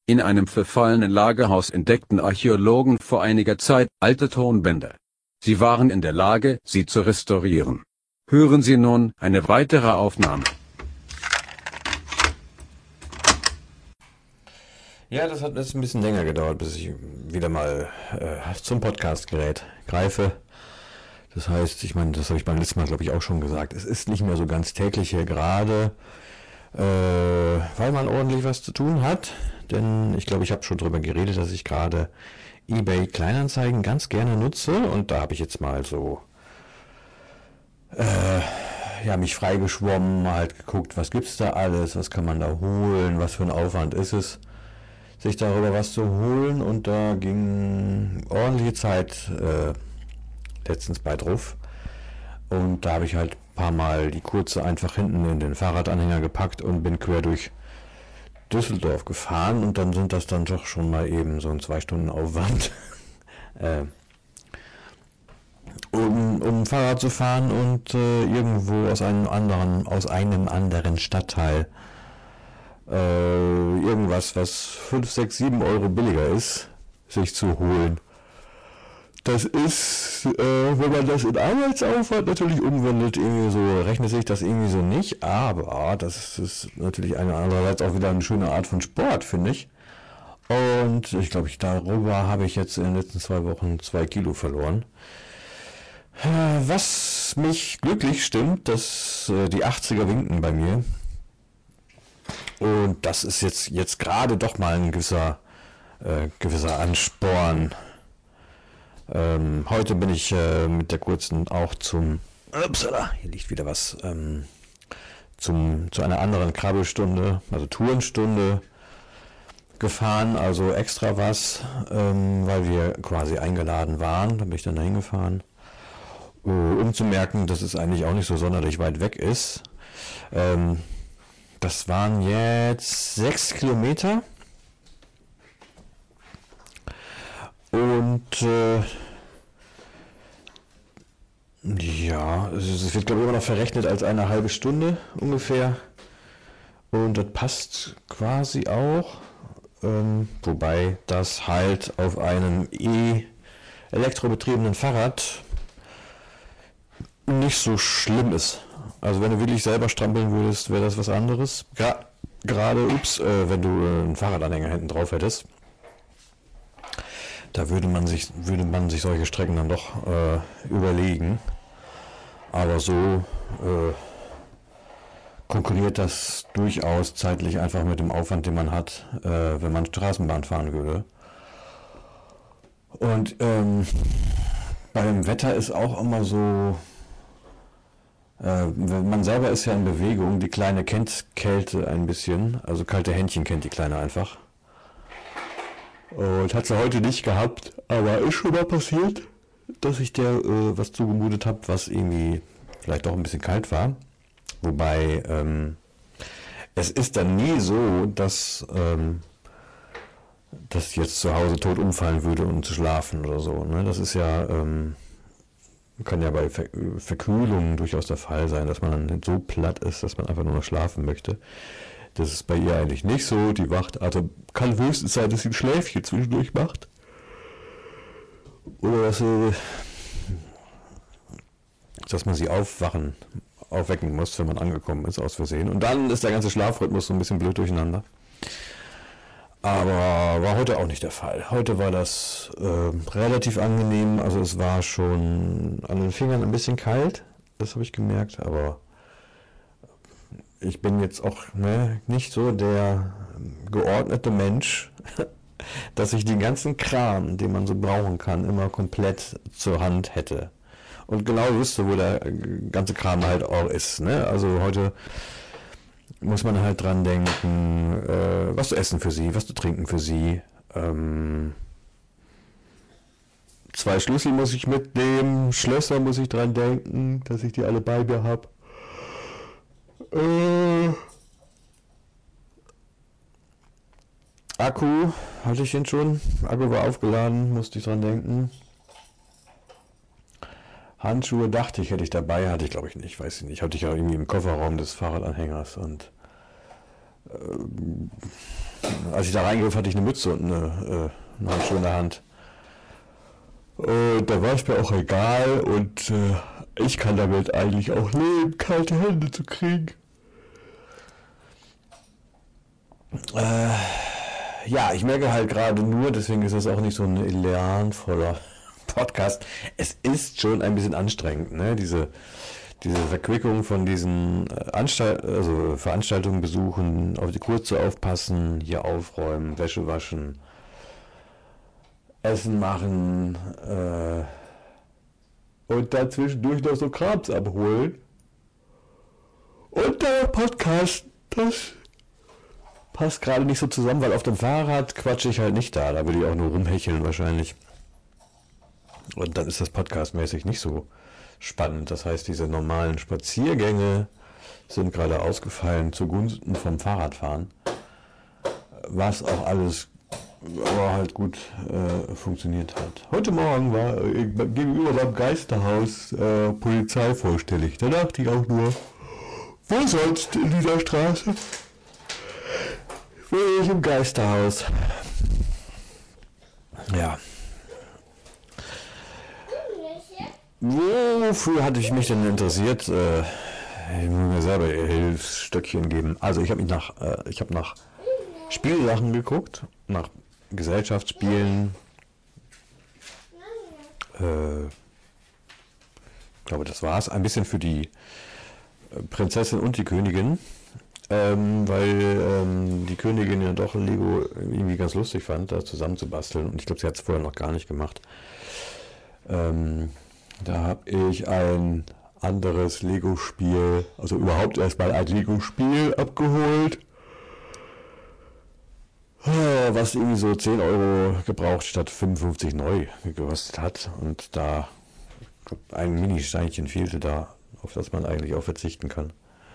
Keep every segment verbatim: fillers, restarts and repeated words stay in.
In einem verfallenen Lagerhaus entdeckten Archäologen vor einiger Zeit alte Tonbänder. Sie waren in der Lage, sie zu restaurieren. Hören Sie nun eine weitere Aufnahme. Ja, das hat jetzt ein bisschen länger gedauert, bis ich wieder mal äh, zum Podcastgerät greife. Das heißt, ich meine, das habe ich beim letzten Mal, glaube ich, auch schon gesagt. Es ist nicht mehr so ganz täglich hier gerade, äh, weil man ordentlich was zu tun hat. Denn ich glaube, ich habe schon drüber geredet, dass ich gerade eBay Kleinanzeigen ganz gerne nutze. Und da habe ich jetzt mal so äh, ja, mich freigeschwommen, halt geguckt, was gibt's da alles, was kann man da holen, was für ein Aufwand ist es, sich darüber was zu holen. Und da ging ordentliche Zeit äh, letztens bei drauf. Und da habe ich halt ein paar Mal die kurze einfach hinten in den Fahrradanhänger gepackt und bin quer durch Düsseldorf gefahren. Und dann sind das dann doch schon mal eben so ein zwei Stunden Aufwand, äh, um, um Fahrrad zu fahren und äh, irgendwo aus einem anderen, aus einem anderen Stadtteil äh, irgendwas, was fünf, sechs, sieben Euro billiger ist, sich zu holen. Das ist, äh, wenn man das in Arbeitsaufwand natürlich umwandelt, irgendwie so, rechnet sich das irgendwie so nicht, aber das ist natürlich eine andererseits auch wieder eine schöne Art von Sport, finde ich. Und ich glaube, ich, darüber habe ich jetzt in den letzten zwei Wochen zwei Kilo verloren. Was mich glücklich stimmt, dass äh, die achtziger winken bei mir. Und das ist jetzt, jetzt gerade doch mal ein gewisser, äh, gewisser Ansporn. Ähm, heute bin ich äh, mit der kurzen auch zum, upsala, hier liegt wieder was, ähm, zum, zu einer anderen Krabbelstunde, also Tourenstunde gefahren, also extra was, ähm, weil wir quasi eingeladen waren, da bin ich dann dahin gefahren, äh, um zu merken, dass es eigentlich auch nicht so sonderlich weit weg ist. Ähm, das waren jetzt sechs Kilometer. Und äh, ja, es wird glaube ich immer noch verrechnet als eine halbe Stunde ungefähr. Und das passt quasi auch, ähm, wobei das halt auf einem E-elektrobetriebenen Fahrrad nicht so schlimm ist. Also wenn du wirklich selber strampeln würdest, wäre das was anderes. Gra- Gerade, ups, äh, wenn du äh, einen Fahrradanhänger hinten drauf hättest. Da würde man sich, würde man sich solche Strecken dann doch äh, überlegen. Aber so äh, konkurriert das durchaus zeitlich einfach mit dem Aufwand, den man hat, äh, wenn man Straßenbahn fahren würde. Und ähm, beim Wetter ist auch immer so, äh, man selber ist ja in Bewegung, die Kleine kennt Kälte ein bisschen, also kalte Händchen kennt die Kleine einfach. Und hat sie heute nicht gehabt, aber ist schon mal passiert, dass ich der äh, was zugemutet habe, was irgendwie vielleicht doch ein bisschen kalt war. Wobei ähm, es ist dann nie so, dass, ähm, dass ich jetzt zu Hause tot umfallen würde, um zu schlafen oder so. Ne? Das ist ja, ähm, kann ja bei Ver Verkühlungen durchaus der Fall sein, dass man dann so platt ist, dass man einfach nur noch schlafen möchte. Das ist bei ihr eigentlich nicht so. Die wacht, also kann höchstens sein, dass sie ein Schläfchen zwischendurch macht. Oder dass, sie, dass man sie aufwachen, aufwecken muss, wenn man angekommen ist, aus Versehen. Und dann ist der ganze Schlafrhythmus so ein bisschen blöd durcheinander. Aber war heute auch nicht der Fall. Heute war das äh, relativ angenehm. Also es war schon an den Fingern ein bisschen kalt. Das habe ich gemerkt, aber ich bin jetzt auch ne, nicht so der geordnete Mensch, dass ich den ganzen Kram, den man so brauchen kann, immer komplett zur Hand hätte. Und genau wüsste, wo der ganze Kram halt auch ist. Ne? Also heute muss man halt dran denken, äh, was zu essen für sie, was zu trinken für sie. Ähm, zwei Schlüssel muss ich mitnehmen, Schlösser muss ich dran denken, dass ich die alle bei mir habe. Äh, Akku hatte ich den schon. Akku war aufgeladen, musste ich dran denken. Handschuhe dachte ich, hätte ich dabei, hatte ich glaube ich nicht, weiß ich nicht. Hatte ich ja irgendwie im Kofferraum des Fahrradanhängers und äh, als ich da reingriff, hatte ich eine Mütze und eine, äh, eine Handschuhe in der Hand. Und da war es mir auch egal und äh, ich kann damit eigentlich auch leben, kalte Hände zu kriegen. Äh, ja, ich merke halt gerade nur, deswegen ist das auch nicht so ein elanvoller Podcast. Es ist schon ein bisschen anstrengend, ne? Diese, diese Verquickung von diesen Anstalt, also Veranstaltungen besuchen, auf die Kurze aufpassen, hier aufräumen, Wäsche waschen, Essen machen äh, und dann zwischendurch noch so Krams abholen. Und der Podcast, das passt gerade nicht so zusammen, weil auf dem Fahrrad quatsche ich halt nicht da. Da würde ich auch nur rumhecheln wahrscheinlich. Und dann ist das podcastmäßig nicht so spannend. Das heißt, diese normalen Spaziergänge sind gerade ausgefallen zugunsten vom Fahrradfahren. Was auch alles aber halt gut äh, funktioniert hat. Heute Morgen war äh, gegenüber beim Geisterhaus äh, Polizei vorstellig. Da dachte ich auch nur, wo sonst in dieser Straße? Wo ich im Geisterhaus. Ja. Wofür hatte ich mich denn interessiert? Äh, ich muss mir selber Hilfsstöckchen geben. Also ich habe mich nach, äh, ich habe nach Spielsachen geguckt, nach Gesellschaftsspielen. Äh, ich glaube, das war's. Ein bisschen für die Prinzessin und die Königin, ähm, weil ähm, die Königin ja doch Lego irgendwie ganz lustig fand, da zusammen zu basteln. Und ich glaube, sie hat es vorher noch gar nicht gemacht. Ähm, da habe ich ein anderes Lego-Spiel, also überhaupt erstmal ein Lego-Spiel abgeholt, was irgendwie so zehn Euro gebraucht statt fünfundfünfzig neu gekostet hat. Und da ein Mini-Steinchen fehlte da, auf das man eigentlich auch verzichten kann.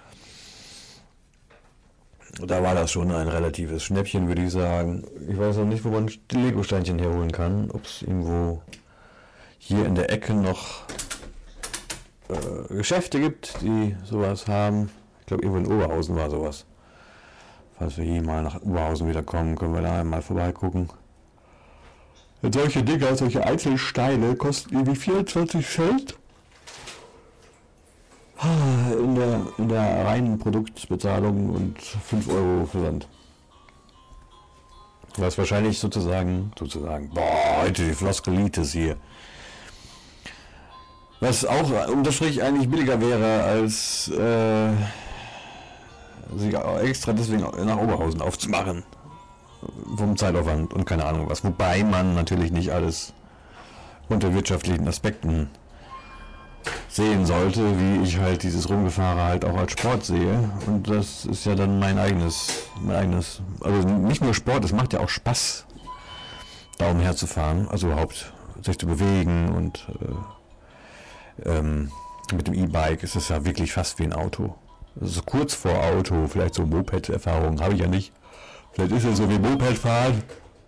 Da war das schon ein relatives Schnäppchen, würde ich sagen. Ich weiß noch nicht, wo man die Lego-Steinchen herholen kann. Ob es irgendwo hier in der Ecke noch äh, Geschäfte gibt, die sowas haben. Ich glaube, irgendwo in Oberhausen war sowas. Falls wir hier mal nach Oberhausen wieder kommen, können wir da mal vorbeigucken. Und solche Dinger, solche Einzelsteine kosten irgendwie vierundzwanzig Cent. In der, in der reinen Produktbezahlung und fünf Euro Versand. Was wahrscheinlich sozusagen, sozusagen, boah, heute die Floskelitis hier. Was auch unterstrich eigentlich billiger wäre, als äh, sich extra deswegen nach Oberhausen aufzumachen. Vom Zeitaufwand und keine Ahnung was. Wobei man natürlich nicht alles unter wirtschaftlichen Aspekten sehen sollte, wie ich halt dieses Rumgefahre halt auch als Sport sehe. Und das ist ja dann mein eigenes, mein eigenes, also nicht nur Sport, es macht ja auch Spaß, da umherzufahren, also überhaupt sich zu bewegen und äh, ähm, mit dem E-Bike ist es ja wirklich fast wie ein Auto. Das ist kurz vor Auto, vielleicht so Moped-Erfahrung habe ich ja nicht. Vielleicht ist es so wie Moped fahren.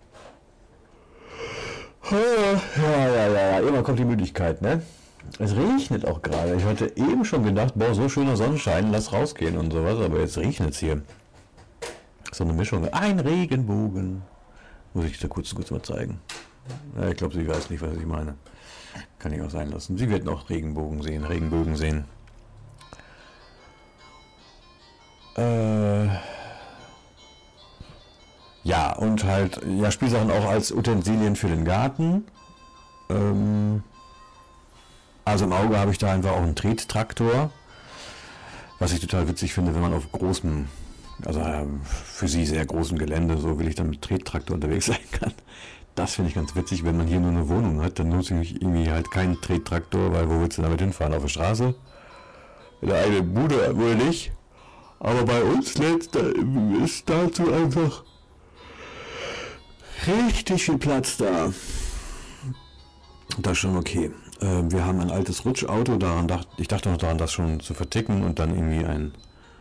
Ja, ja, ja, ja, immer kommt die Müdigkeit, ne? Es regnet auch gerade. Ich hatte eben schon gedacht, boah, so schöner Sonnenschein, lass rausgehen und sowas, aber jetzt regnet es hier. So eine Mischung. Ein Regenbogen. Muss ich dir kurz, kurz mal zeigen. Ja, ich glaube, sie weiß nicht, was ich meine. Kann ich auch sein lassen. Sie wird noch Regenbogen sehen, Regenbogen sehen. Äh, ja, und halt, ja, Spielsachen auch als Utensilien für den Garten. Ähm, also im Auge habe ich da einfach auch einen Trettraktor, was ich total witzig finde, wenn man auf großem, also für sie sehr großem Gelände, so will ich dann mit Trettraktor unterwegs sein kann. Das finde ich ganz witzig, wenn man hier nur eine Wohnung hat, dann nutze ich irgendwie halt keinen Trettraktor, weil wo willst du damit hinfahren? Auf der Straße? In der eigenen Bude wohl nicht. Aber bei uns letzt, ist dazu einfach richtig viel Platz da. Das ist schon okay. Äh, wir haben ein altes Rutschauto, daran dacht, ich dachte noch daran, das schon zu verticken und dann irgendwie ein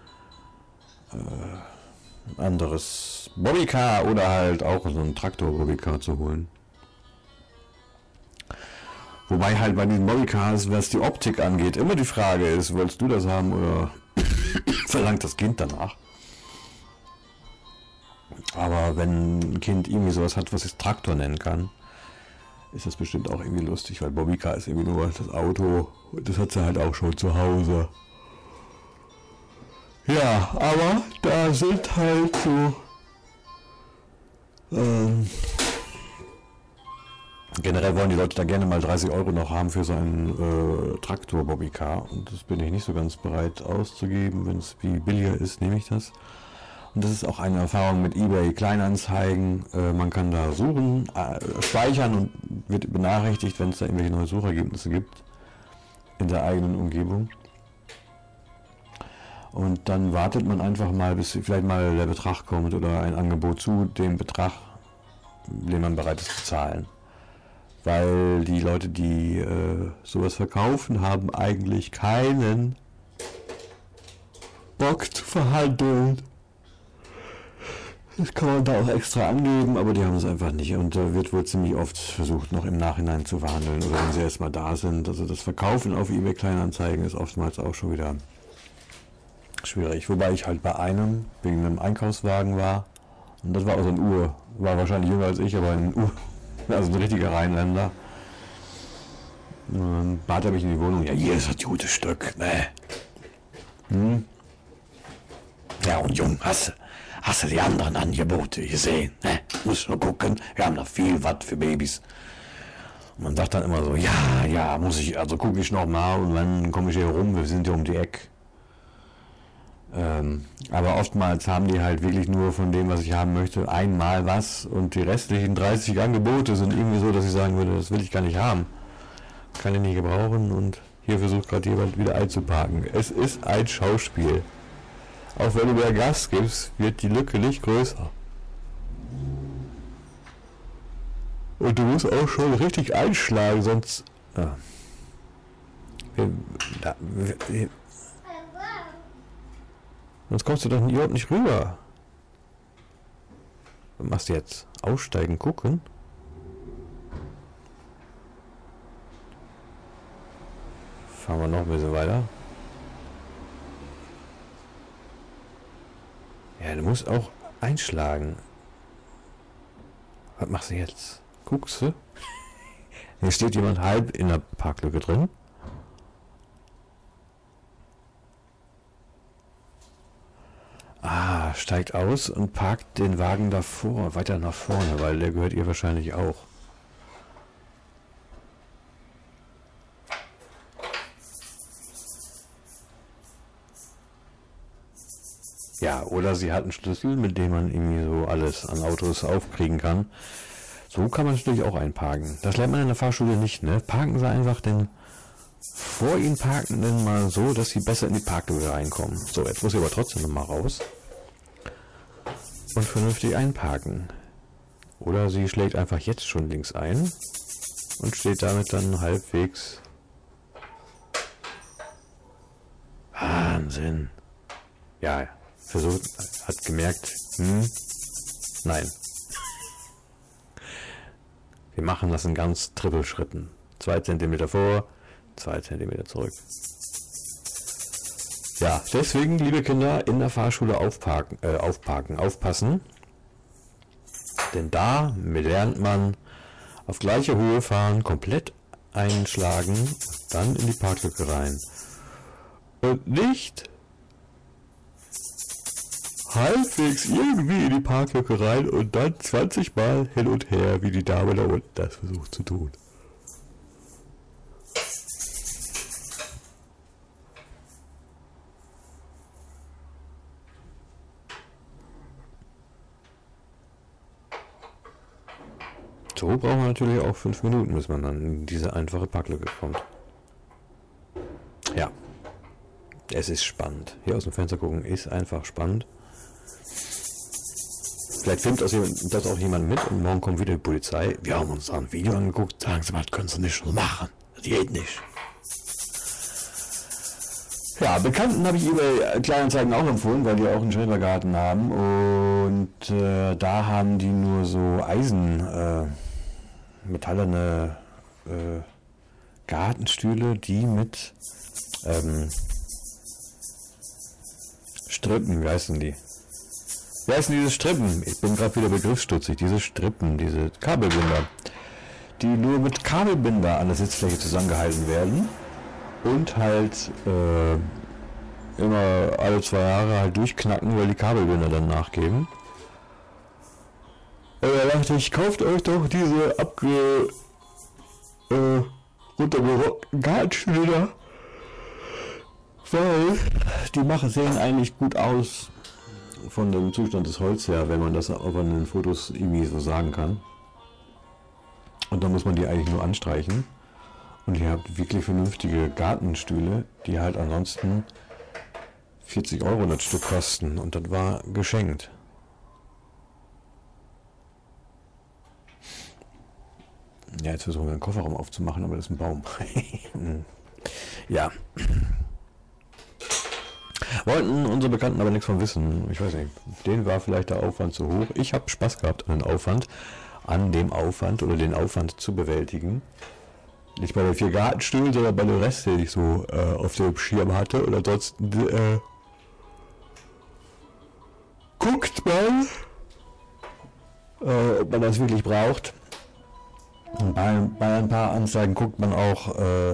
äh, anderes Bobbycar oder halt auch so ein Traktor-Bobbycar zu holen. Wobei halt bei diesen Bobbycars, was die Optik angeht, immer die Frage ist, wolltest du das haben oder verlangt das Kind danach? Aber wenn ein Kind irgendwie sowas hat, was es Traktor nennen kann, ist das bestimmt auch irgendwie lustig, weil Bobbycar ist irgendwie nur das Auto und das hat sie halt auch schon zu Hause. Ja, aber da sind halt so ähm, generell wollen die Leute da gerne mal dreißig Euro noch haben für so einen äh, Traktor Bobbycar und das bin ich nicht so ganz bereit auszugeben. Wenn es wie billiger ist, nehme ich das. Und das ist auch eine Erfahrung mit eBay Kleinanzeigen. Äh, man kann da suchen, äh, speichern und wird benachrichtigt, wenn es da irgendwelche neue Suchergebnisse gibt in der eigenen Umgebung. Und dann wartet man einfach mal, bis vielleicht mal der Betrag kommt oder ein Angebot zu dem Betrag, den man bereit ist zu zahlen. Weil die Leute, die äh, sowas verkaufen, haben eigentlich keinen Bock zu verhandeln. Das kann man da auch extra angeben, aber die haben es einfach nicht. Und da äh, wird wohl ziemlich oft versucht, noch im Nachhinein zu verhandeln oder wenn sie erstmal da sind. Also das Verkaufen auf eBay Kleinanzeigen ist oftmals auch schon wieder schwierig. Wobei ich halt bei einem wegen einem Einkaufswagen war. Und das war auch so ein Ur. War wahrscheinlich jünger als ich, aber ein Ur. Also ein richtiger Rheinländer. Und dann bat er mich in die Wohnung. Ja, hier ist das gute Stück. Ne? Hm? Ja, und Jung, hast du, hast du die anderen Angebote gesehen? Ne? Muss nur gucken. Wir haben noch viel was für Babys. Und man sagt dann immer so, ja, ja, muss ich, also gucke ich noch mal und dann komme ich hier rum. Wir sind ja um die Ecke. Ähm, aber oftmals haben die halt wirklich nur von dem, was ich haben möchte, einmal was und die restlichen dreißig Angebote sind irgendwie so, dass ich sagen würde, das will ich gar nicht haben. Kann ich nicht gebrauchen und hier versucht gerade jemand wieder einzuparken. Es ist ein Schauspiel. Auch wenn du mehr Gas gibst, wird die Lücke nicht größer. Und du musst auch schon richtig einschlagen, sonst... Ja. Wir, da, wir, Sonst kommst du doch überhaupt nicht rüber. Was machst du jetzt? Aussteigen, gucken? Fahren wir noch ein bisschen weiter. Ja, du musst auch einschlagen. Was machst du jetzt? Guckst du? Hier steht jemand halb in der Parklücke drin. Ah, steigt aus und parkt den Wagen davor, weiter nach vorne, weil der gehört ihr wahrscheinlich auch. Ja, oder sie hat einen Schlüssel, mit dem man irgendwie so alles an Autos aufkriegen kann. So kann man natürlich auch einparken. Das lernt man in der Fahrschule nicht, ne? Parken Sie einfach den vor Ihnen Parkenden mal so, dass Sie besser in die Parklücke reinkommen. So, jetzt muss ich aber trotzdem nochmal raus. Und vernünftig einparken. Oder sie schlägt einfach jetzt schon links ein und steht damit dann halbwegs. Wahnsinn. Ja, versucht, hat gemerkt, hm, nein. Wir machen das in ganz Trippelschritten. Zwei Zentimeter vor, zwei Zentimeter zurück. Ja, deswegen, liebe Kinder, in der Fahrschule aufparken, äh, aufparken, aufpassen. Denn da lernt man auf gleicher Höhe fahren, komplett einschlagen, dann in die Parklücke rein. Und nicht halbwegs irgendwie in die Parklücke rein und dann zwanzig Mal hin und her, wie die Dame da unten das versucht zu tun. So braucht man natürlich auch fünf Minuten, bis man dann in diese einfache Parklücke kommt. Ja, es ist spannend. Hier aus dem Fenster gucken ist einfach spannend. Vielleicht filmt das, jemand, das auch jemand mit und morgen kommt wieder die Polizei. Wir haben uns ein Video angeguckt, sagen Sie mal, das können Sie nicht so machen. Das geht nicht. Ja, Bekannten habe ich eBay Kleinanzeigen auch empfohlen, weil die auch einen Schrebergarten haben. Und äh, da haben die nur so Eisen, äh, metallene äh, Gartenstühle, die mit ähm, Strippen, wie heißen die? Wer ist denn diese Strippen? Ich bin gerade wieder begriffsstutzig. Diese Strippen, diese Kabelbinder, die nur mit Kabelbinder an der Sitzfläche zusammengehalten werden und halt äh, immer alle zwei Jahre halt durchknacken, weil die Kabelbinder dann nachgeben. Und da dachte ich, kauft euch doch diese abge... äh, runtergerockten Gartenstühle, weil die machen, sehen eigentlich gut aus von dem Zustand des Holz her, wenn man das auch an den Fotos irgendwie so sagen kann. Und dann muss man die eigentlich nur anstreichen. Und ihr habt wirklich vernünftige Gartenstühle, die halt ansonsten vierzig Euro das Stück kosten. Und das war geschenkt. Ja, jetzt versuchen wir den Kofferraum aufzumachen, aber das ist ein Baum. Ja. Wollten unsere Bekannten aber nichts von wissen. Ich weiß nicht, denen war vielleicht der Aufwand zu hoch. Ich habe Spaß gehabt an den Aufwand, an dem Aufwand oder den Aufwand zu bewältigen. Nicht bei den vier Gartenstühlen, sondern bei dem Rest, den ich so äh, auf dem Schirm hatte. Und ansonsten äh, guckt man, äh, ob man das wirklich braucht. Und bei, bei ein paar Anzeigen guckt man auch, äh,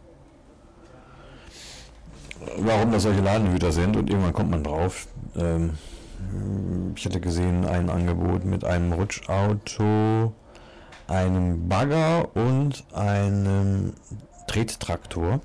warum das solche Ladenhüter sind, und irgendwann kommt man drauf. Ähm, ich hatte gesehen ein Angebot mit einem Rutschauto, einem Bagger und einem Trettraktor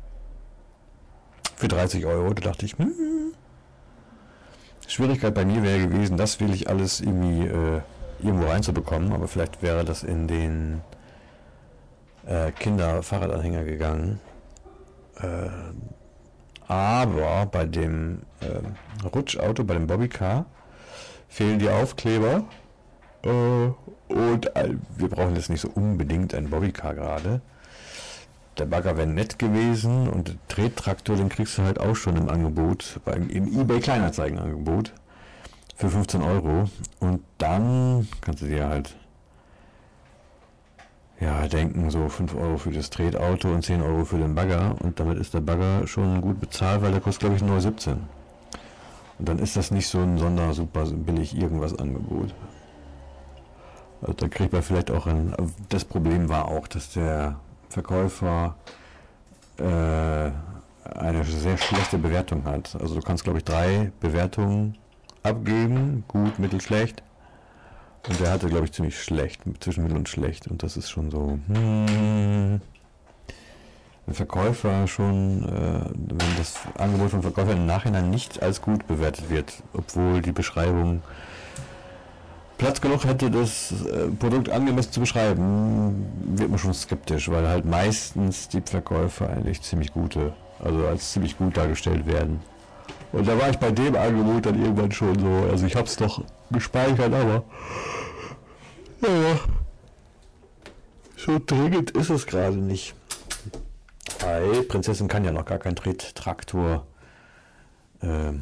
für dreißig Euro. Da dachte ich, hm, Schwierigkeit bei mir wäre gewesen, das will ich alles irgendwie äh, irgendwo reinzubekommen, aber vielleicht wäre das in den äh, Kinder-Fahrradanhänger gegangen. Äh, aber bei dem äh, Rutschauto, bei dem Bobbycar, fehlen die Aufkleber. Äh, und äh, wir brauchen jetzt nicht so unbedingt ein Bobbycar gerade. Der Bagger wäre nett gewesen und der Trettraktor, den kriegst du halt auch schon im Angebot, beim, im eBay Kleinanzeigen-Angebot für fünfzehn Euro. Und dann kannst du dir halt ja denken, so fünf Euro für das Tretauto und zehn Euro für den Bagger, und damit ist der Bagger schon gut bezahlt, weil der kostet, glaube ich, nur siebzehn. Und dann ist das nicht so ein sonder super billig irgendwas Angebot. Also da kriegt man vielleicht auch ein... Das Problem war auch, dass der Verkäufer äh, eine sehr schlechte Bewertung hat. Also du kannst, glaube ich, drei Bewertungen abgeben, gut, mittel, schlecht. Und der hatte, glaube ich, ziemlich schlecht, zwischen mittel und schlecht. Und das ist schon so, hmm, ein Verkäufer schon, äh, wenn das Angebot von Verkäufern im Nachhinein nicht als gut bewertet wird, obwohl die Beschreibung Platz genug hätte, das äh, Produkt angemessen zu beschreiben, wird man schon skeptisch, weil halt meistens die Verkäufer eigentlich ziemlich gute, also als ziemlich gut dargestellt werden. Und da war ich bei dem Angebot dann irgendwann schon so, also ich hab's doch gespeichert, aber ja, so dringend ist es gerade nicht. Weil Prinzessin kann ja noch gar keinen Tretraktor ähm,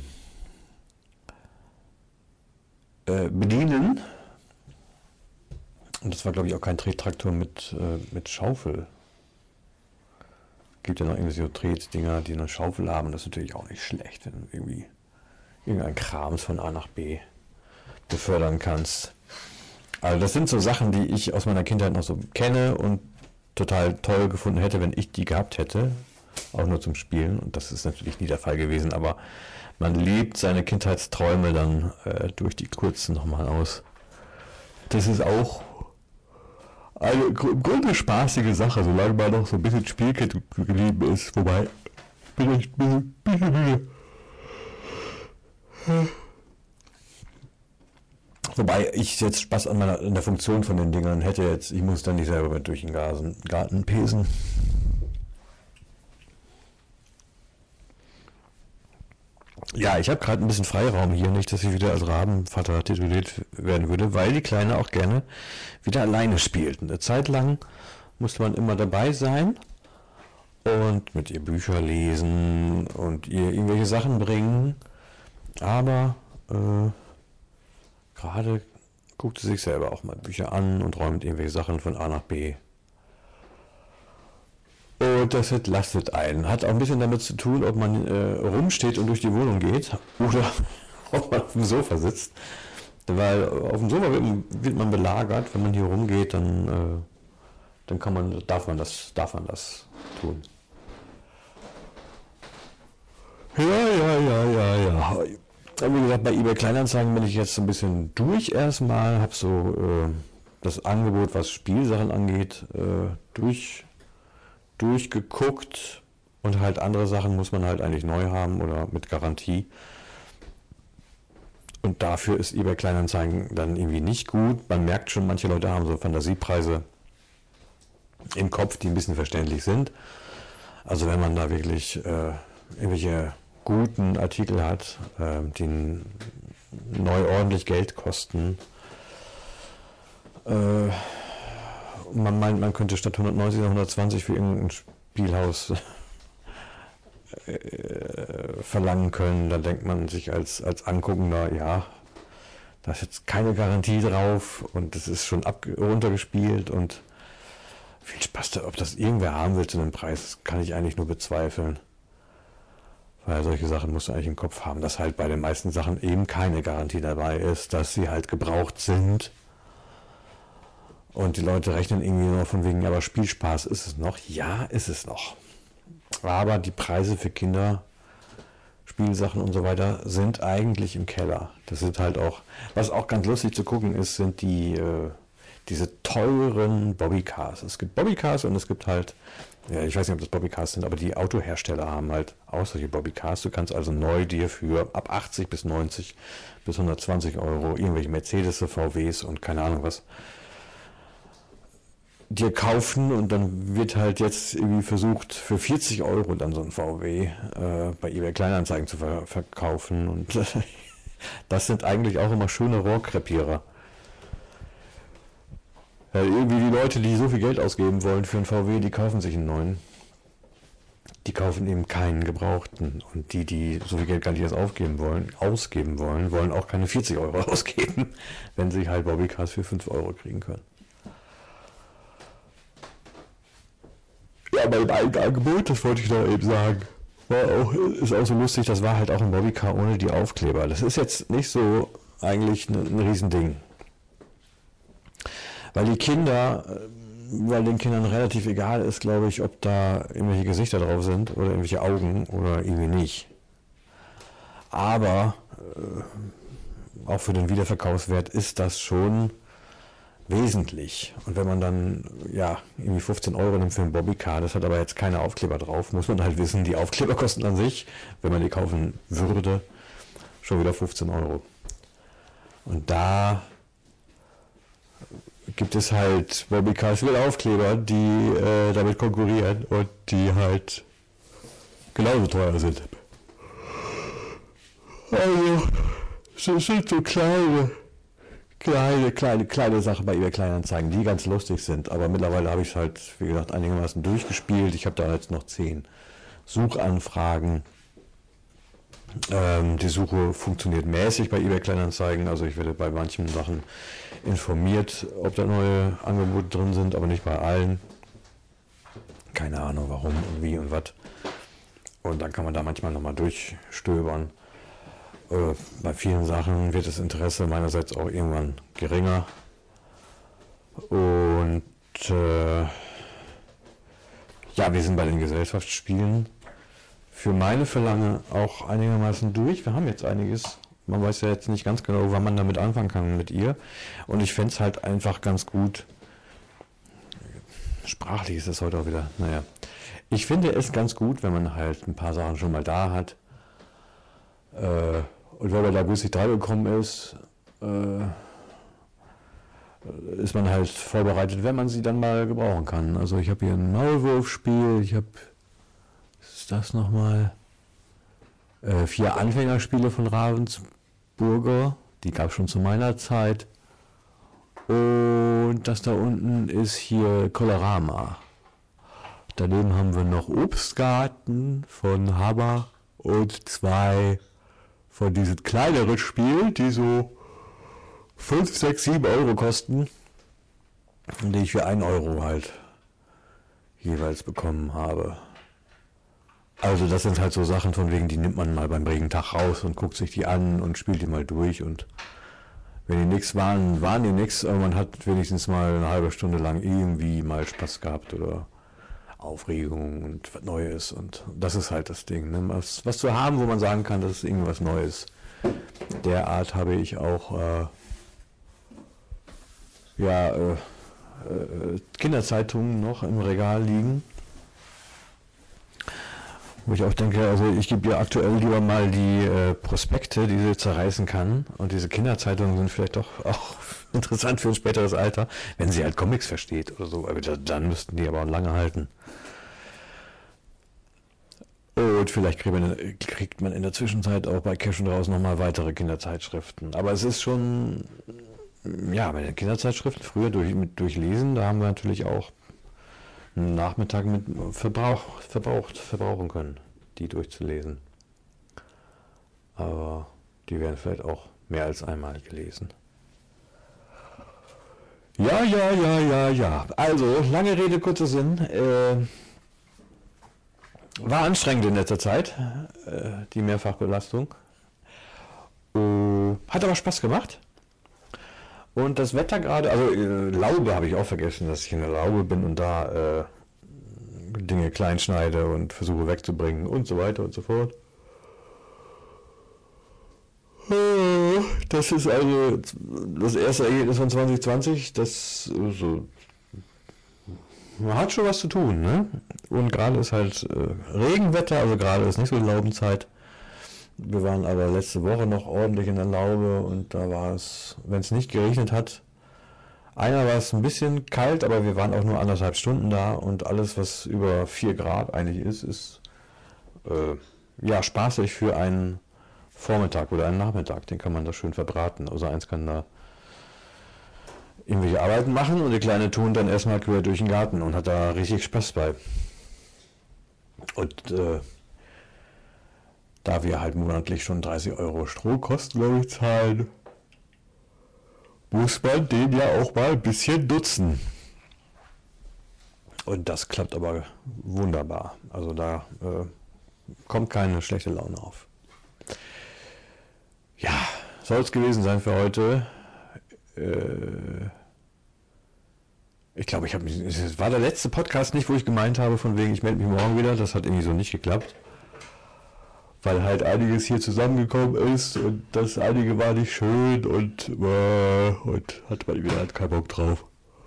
äh, bedienen. Und das war, glaube ich, auch kein Trettraktor mit, äh, mit Schaufel. Gibt ja noch irgendwie so Tretdinger, die eine Schaufel haben. Das ist natürlich auch nicht schlecht, wenn du irgendwie irgendein Krams von A nach B befördern kannst. Also das sind so Sachen, die ich aus meiner Kindheit noch so kenne und total toll gefunden hätte, wenn ich die gehabt hätte. Auch nur zum Spielen. Und das ist natürlich nie der Fall gewesen. Aber man lebt seine Kindheitsträume dann äh, durch die kurzen nochmal aus. Das ist auch eine im Grunde spaßige Sache, solange man noch so ein bisschen Spielkind geblieben ist. Wobei, bin ich ein bisschen müde. Wobei ich jetzt Spaß an, meiner, an der Funktion von den Dingern hätte jetzt, ich muss dann nicht selber mit durch den Garten, Garten pesen. Ja, ich habe gerade ein bisschen Freiraum hier, nicht, dass ich wieder als Rabenvater tituliert werden würde, weil die Kleine auch gerne wieder alleine spielt. Eine Zeit lang musste man immer dabei sein und mit ihr Bücher lesen und ihr irgendwelche Sachen bringen, aber äh, gerade guckt sie sich selber auch mal Bücher an und räumt irgendwelche Sachen von A nach B. Und das entlastet einen. Hat auch ein bisschen damit zu tun, ob man äh, rumsteht und durch die Wohnung geht oder ob man auf dem Sofa sitzt. Weil auf dem Sofa wird, wird man belagert, wenn man hier rumgeht, dann, äh, dann kann man, darf man das, darf man das tun. Ja, ja, ja, ja, ja. Wie gesagt, bei eBay Kleinanzeigen bin ich jetzt so ein bisschen durch erstmal, habe so äh, das Angebot, was Spielsachen angeht, äh, durch, durchgeguckt, und halt andere Sachen muss man halt eigentlich neu haben oder mit Garantie. Und dafür ist eBay Kleinanzeigen dann irgendwie nicht gut. Man merkt schon, manche Leute haben so Fantasiepreise im Kopf, die ein bisschen verständlich sind. Also wenn man da wirklich äh, irgendwelche guten Artikel hat, äh, die neu ordentlich Geld kosten, äh, man meint, man könnte statt hundertneunzig oder hundertzwanzig für irgendein Spielhaus äh, verlangen können, dann denkt man sich als, als Anguckender, ja, da ist jetzt keine Garantie drauf und es ist schon ab, runtergespielt und viel Spaß, da, ob das irgendwer haben will zu dem Preis, kann ich eigentlich nur bezweifeln. Weil solche Sachen musst du eigentlich im Kopf haben, dass halt bei den meisten Sachen eben keine Garantie dabei ist, dass sie halt gebraucht sind. Und die Leute rechnen irgendwie nur von wegen, aber Spielspaß ist es noch. Ja, ist es noch. Aber die Preise für Kinder, Spielsachen und so weiter sind eigentlich im Keller. Das sind halt auch, was auch ganz lustig zu gucken ist, sind die, äh, diese teuren Bobbycars. Es gibt Bobbycars und es gibt halt, ja, ich weiß nicht, ob das Bobbycars sind, aber die Autohersteller haben halt auch solche Bobbycars. Du kannst also neu dir für ab achtzig bis neunzig bis hundertzwanzig Euro irgendwelche Mercedes, V Ws und keine Ahnung was dir kaufen, und dann wird halt jetzt irgendwie versucht, für vierzig Euro dann so ein V W äh, bei eBay Kleinanzeigen zu ver verkaufen, und das sind eigentlich auch immer schöne Rohrkrepierer. Ja, irgendwie die Leute, die so viel Geld ausgeben wollen für einen V W, die kaufen sich einen neuen. Die kaufen eben keinen gebrauchten, und die, die so viel Geld gar nicht erst aufgeben wollen, ausgeben wollen, wollen auch keine vierzig Euro ausgeben, wenn sie halt Bobbycars für fünf Euro kriegen können. Ja, bei dem einen Angebot, das wollte ich noch eben sagen, war auch, ist auch so lustig, das war halt auch ein Bobbycar ohne die Aufkleber. Das ist jetzt nicht so eigentlich ein, ein Riesending. Weil die Kinder, weil den Kindern relativ egal ist, glaube ich, ob da irgendwelche Gesichter drauf sind oder irgendwelche Augen oder irgendwie nicht. Aber äh, auch für den Wiederverkaufswert ist das schon wesentlich. Und wenn man dann, ja, irgendwie fünfzehn Euro nimmt für ein Bobbycar, das hat aber jetzt keine Aufkleber drauf, muss man halt wissen, die Aufkleber kosten an sich, wenn man die kaufen würde, schon wieder fünfzehn Euro. Und da gibt es halt Bobbycars mit Aufkleber, die äh, damit konkurrieren und die halt genauso teuer sind. Also, es sind so kleine Kleine, kleine, kleine Sachen bei eBay Kleinanzeigen, die ganz lustig sind. Aber mittlerweile habe ich es halt, wie gesagt, einigermaßen durchgespielt. Ich habe da jetzt noch zehn Suchanfragen. Ähm, die Suche funktioniert mäßig bei eBay Kleinanzeigen. Also ich werde bei manchen Sachen informiert, ob da neue Angebote drin sind, aber nicht bei allen. Keine Ahnung warum und wie und was. Und dann kann man da manchmal nochmal durchstöbern. Äh, bei vielen Sachen wird das Interesse meinerseits auch irgendwann geringer. Und äh, ja, wir sind bei den Gesellschaftsspielen für meine Verlange auch einigermaßen durch. Wir haben jetzt einiges. Man weiß ja jetzt nicht ganz genau, wann man damit anfangen kann mit ihr. Und ich fände es halt einfach ganz gut. Sprachlich ist das heute auch wieder. Naja. Ich finde es ganz gut, wenn man halt ein paar Sachen schon mal da hat. Äh, Und wenn man da günstig drangekommen ist, äh, ist man halt vorbereitet, wenn man sie dann mal gebrauchen kann. Also ich habe hier ein Maulwurfspiel, ich habe, was ist das nochmal? Äh, vier Anfängerspiele von Ravensburger, die gab es schon zu meiner Zeit. Und das da unten ist hier Colorama. Daneben haben wir noch Obstgarten von Haber und zwei von diesen kleineren Spielen, die so fünf, sechs, sieben Euro kosten, die ich für einen Euro halt jeweils bekommen habe. Also das sind halt so Sachen von wegen, die nimmt man mal beim Regentag raus und guckt sich die an und spielt die mal durch. Und wenn die nix waren, waren die nix, aber man hat wenigstens mal eine halbe Stunde lang irgendwie mal Spaß gehabt oder Aufregung und was Neues. Und das ist halt das Ding, ne? Was, was zu haben, wo man sagen kann, das ist irgendwas Neues. Derart habe ich auch äh, ja, äh, äh, Kinderzeitungen noch im Regal liegen. Wo ich auch denke, also ich gebe ihr aktuell lieber mal die äh, Prospekte, die sie zerreißen kann. Und diese Kinderzeitungen sind vielleicht doch auch interessant für ein späteres Alter, wenn sie halt Comics versteht oder so. Aber dann müssten die aber auch lange halten. Und vielleicht kriegt man, kriegt man in der Zwischenzeit auch bei Cash und Raus nochmal weitere Kinderzeitschriften. Aber es ist schon, ja, bei den Kinderzeitschriften früher durch, mit durchlesen, da haben wir natürlich auch einen Nachmittag mit Verbrauch, verbraucht, verbrauchen können, die durchzulesen. Aber die werden vielleicht auch mehr als einmal gelesen. Ja, ja, ja, ja, ja. Also, lange Rede, kurzer Sinn. Äh, war anstrengend in letzter Zeit, äh, die Mehrfachbelastung. Äh, hat aber Spaß gemacht. Und das Wetter gerade, also äh, Laube habe ich auch vergessen, dass ich in der Laube bin und da äh, Dinge klein schneide und versuche wegzubringen und so weiter und so fort. Das ist also das erste Ergebnis von zwanzig zwanzig, das so, man hat schon was zu tun, ne? Und gerade ist halt äh, Regenwetter, also gerade ist nicht so Laubenzeit. Wir waren aber letzte Woche noch ordentlich in der Laube und da war es, wenn es nicht geregnet hat, einer war es ein bisschen kalt, aber wir waren auch nur anderthalb Stunden da und alles, was über vier Grad eigentlich ist, ist äh, ja spaßig für einen Vormittag oder einen Nachmittag. Den kann man da schön verbraten. Also eins kann da irgendwelche Arbeiten machen und die Kleine tun dann erstmal quer durch den Garten und hat da richtig Spaß bei. Und äh, da wir halt monatlich schon dreißig Euro Stromkosten, glaube ich, zahlen, muss man den ja auch mal ein bisschen nutzen. Und das klappt aber wunderbar. Also da äh, kommt keine schlechte Laune auf. Ja, soll es gewesen sein für heute. Äh, ich glaube, ich habe mich. Es war der letzte Podcast nicht, wo ich gemeint habe, von wegen, ich melde mich morgen wieder. Das hat irgendwie so nicht geklappt. Weil halt einiges hier zusammengekommen ist und das einige war nicht schön und, äh, und hat man wieder halt keinen Bock drauf,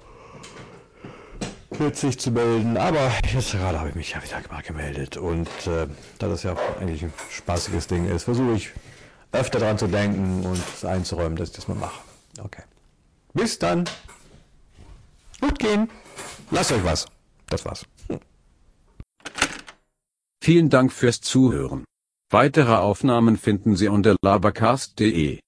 jetzt sich zu melden. Aber jetzt gerade habe ich mich ja wieder mal gemeldet und äh, da das ja eigentlich ein spaßiges Ding ist, versuche ich öfter dran zu denken und es einzuräumen, dass ich das mal mache. Okay. Bis dann. Gut gehen. Lasst euch was. Das war's. Hm. Vielen Dank fürs Zuhören. Weitere Aufnahmen finden Sie unter labercast punkt de.